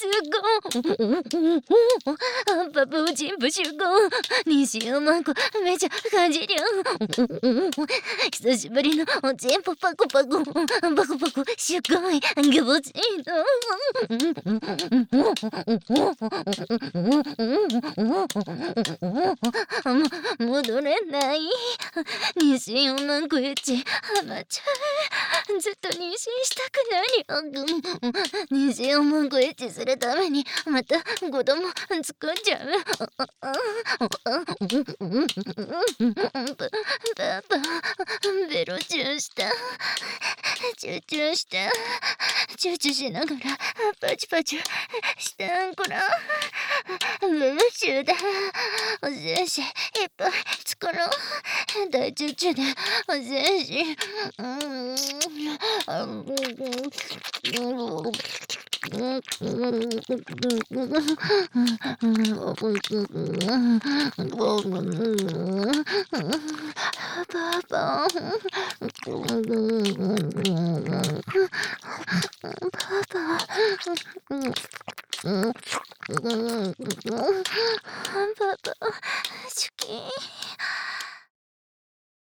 爸爸，我进不去宫，你信吗？めちゃ感じるよ。久しぶりのおちんぽパコパコ、パコパコ、すごい気持ちいいの。戻れない。妊娠を何個言っち、はまっちゃう。ずっと妊娠したくないよ。妊娠を何個言っちするために、また子供作っちゃう。パパ、ベロチューした。チューチューした。チューチューしながらパチパチしたんこら。ベロチューだ。お精子いっぱい作ろう。大チューチューでお精子。パパ。パパ、好き。